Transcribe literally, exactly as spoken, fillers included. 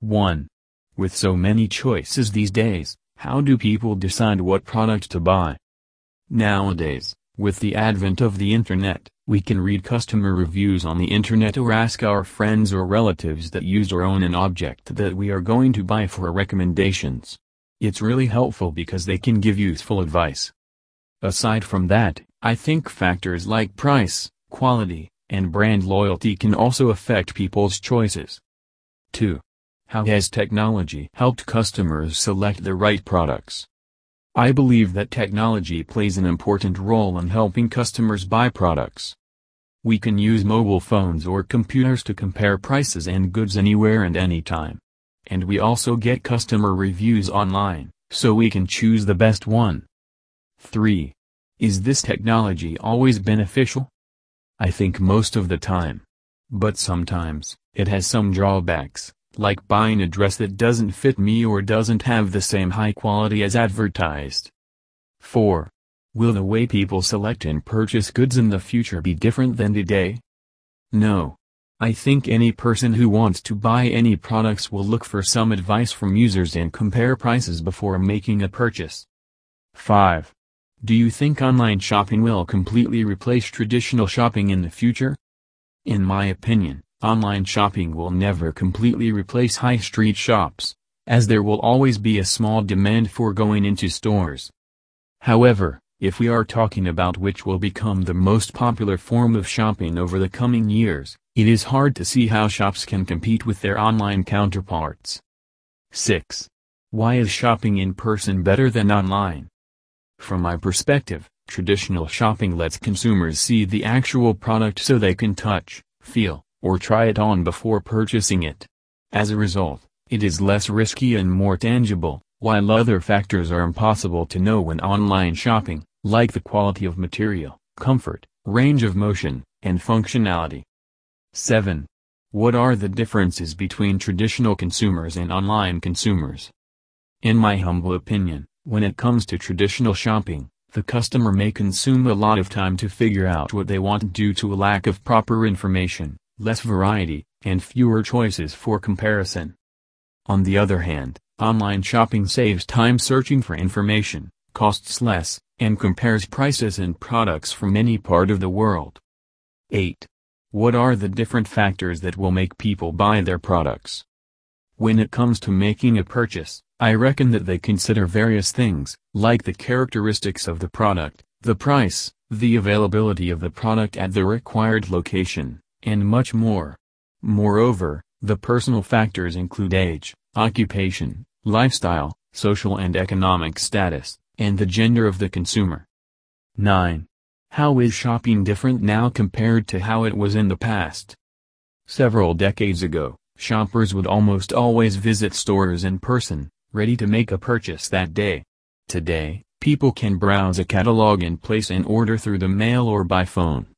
one. With so many choices these days, how do people decide what product to buy? Nowadays, with the advent of the internet, we can read customer reviews on the internet or ask our friends or relatives that use or own an object that we are going to buy for recommendations. It's really helpful because they can give useful advice. Aside from that, I think factors like price, quality, and brand loyalty can also affect people's choices. two. How has technology helped customers select the right products? I believe that technology plays an important role in helping customers buy products. We can use mobile phones or computers to compare prices and goods anywhere and anytime. And we also get customer reviews online, so we can choose the best one. three. Is this technology always beneficial? I think most of the time. But sometimes, it has some drawbacks, like buying a dress that doesn't fit me or doesn't have the same high quality as advertised. four. Will the way people select and purchase goods in the future be different than today? No. I think any person who wants to buy any products will look for some advice from users and compare prices before making a purchase. five. Do you think online shopping will completely replace traditional shopping in the future? In my opinion, online shopping will never completely replace high street shops, as there will always be a small demand for going into stores. However, if we are talking about which will become the most popular form of shopping over the coming years, it is hard to see how shops can compete with their online counterparts. six. Why is shopping in person better than online? From my perspective, traditional shopping lets consumers see the actual product so they can touch, feel, or try it on before purchasing it. As a result, it is less risky and more tangible, while other factors are impossible to know when online shopping, like the quality of material, comfort, range of motion, and functionality. seven. What are the differences between traditional consumers and online consumers? In my humble opinion, when it comes to traditional shopping, the customer may consume a lot of time to figure out what they want due to a lack of proper information, less variety, and fewer choices for comparison. On the other hand, online shopping saves time searching for information, costs less, and compares prices and products from any part of the world. eight. What are the different factors that will make people buy their products? When it comes to making a purchase, I reckon that they consider various things, like the characteristics of the product, the price, the availability of the product at the required location, and much more. Moreover, the personal factors include age, occupation, lifestyle, social and economic status, and the gender of the consumer. nine. How is shopping different now compared to how it was in the past? Several decades ago, shoppers would almost always visit stores in person, ready to make a purchase that day. Today, people can browse a catalog and place an order through the mail or by phone.